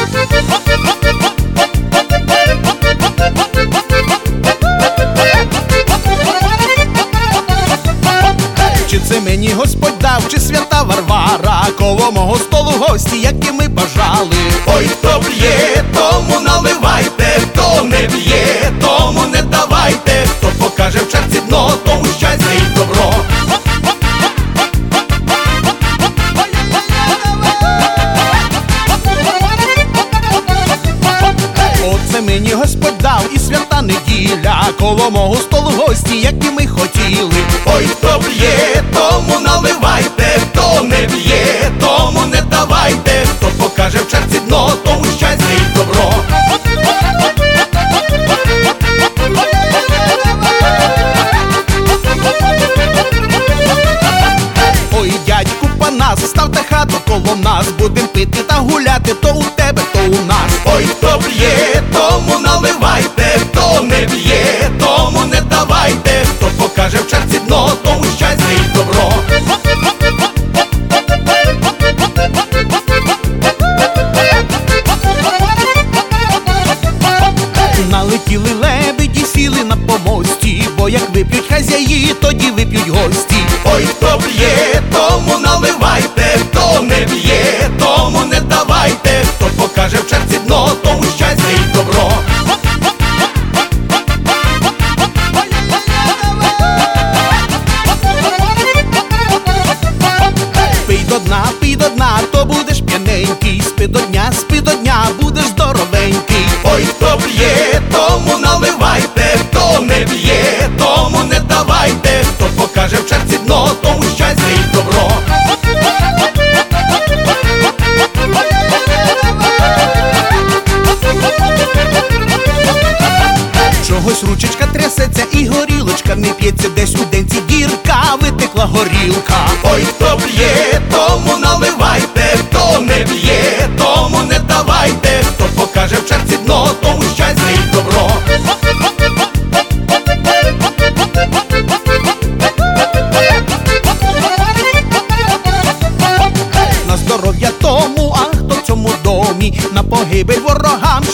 Чи це мені Господь дав, чи свята Варвара, коло мого столу гості, які ми бажали. Ой, хто б'є, тому наливайте, хто не б'є, тому не давайте, хто покаже в черці дно, тому щастя і добро. Оце мені Господь дав і свята неділя, коло мого столу гості, які ми хотіли. Ой, хто б'є, тому наливайте, хто не б'є, тому не давайте, хто покаже в черці дно, тому щастя і добро. Ой, дядьку Панас, ставте хату коло нас, будем пити та гуляти, то у тебе, то у нас. Ой, хто б'є, тому наливайте, хто не б'є, тому не давайте, хто покаже в черці дно, тому щастя і добро. Налетіли лебеді, сіли на помості, бо як вип'ють хазяї, тоді вип'ють гості. Ой, хто б'є, тому наливайте, хто не б'є, тому не давайте, хто покаже в черці дно, тому щастя і добро. Пий до дна, то будеш п'яненький, спи до дня, будеш здоровенький. Ой, хто б'є, тому наливайте, хто не б'є, тому не давайте, хто покаже в черці дно, тому щастя і добро. Чогось ручечка трясеться і горілочка не п'ється, десь у денці дірка, витекла горілка. Ой, хто б'є, тому наливайте, хто не б'є, тому не давайте, хто покаже в черці дно, тому щастя і добро. На здоров'я тому, а хто в цьому домі, на погибель ворогам